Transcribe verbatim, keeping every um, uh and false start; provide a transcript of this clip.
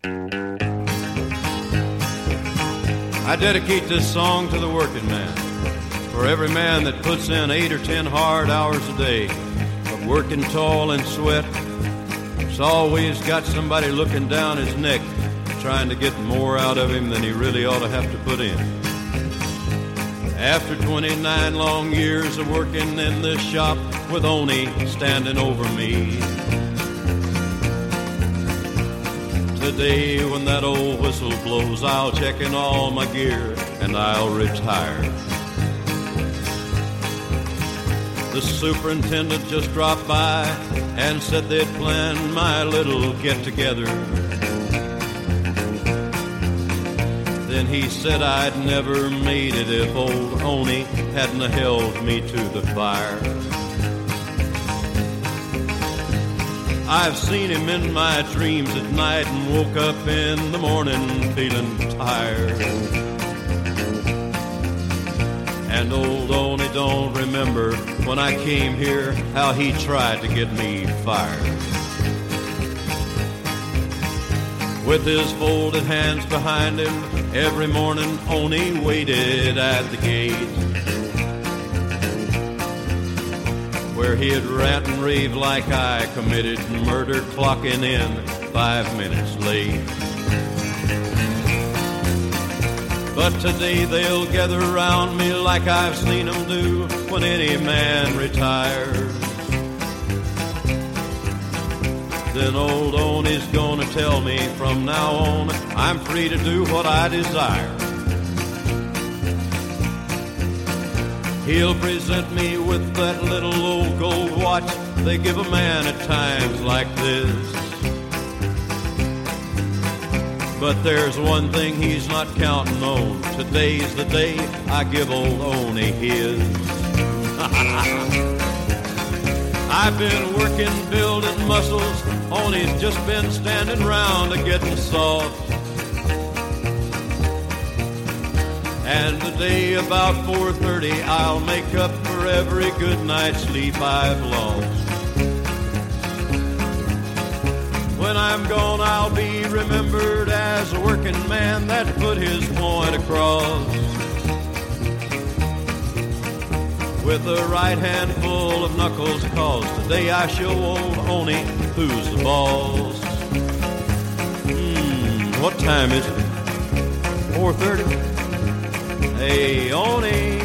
I dedicate this song to the working man, for every man that puts in eight or ten hard hours a day of working tall and sweat. It's always got somebody looking down his neck, trying to get more out of him than he really ought to have to put in. After twenty-nine long years of working in this shop with Oni standing over me, today when that old whistle blows, I'll check in all my gear and I'll retire. The superintendent just dropped by and said they'd planned my little get-together. Then he said I'd never made it if old Oni hadn't held me to the fire. I've seen him in my dreams at night and woke up in the morning feeling tired. And old Oni don't remember when I came here how he tried to get me fired. With his folded hands behind him, every morning Oni waited at the gate, where he'd rant and rave like I committed murder, clocking in five minutes late. But today they'll gather around me like I've seen them do when any man retires. Then old Oni's gonna tell me from now on I'm free to do what I desire. He'll present me with that little old gold watch they give a man at times like this. But there's one thing he's not counting on. Today's the day I give old Oni his. I've been working, building muscles. Oni's just been standing round a getting soft. And today about four thirty I'll make up for every good night's sleep I've lost. When I'm gone I'll be remembered as a working man that put his point across, with a right hand full of knuckles, cause today I show old Oni who's the boss. Hmm, what time is it? four thirty? Hey, Oni,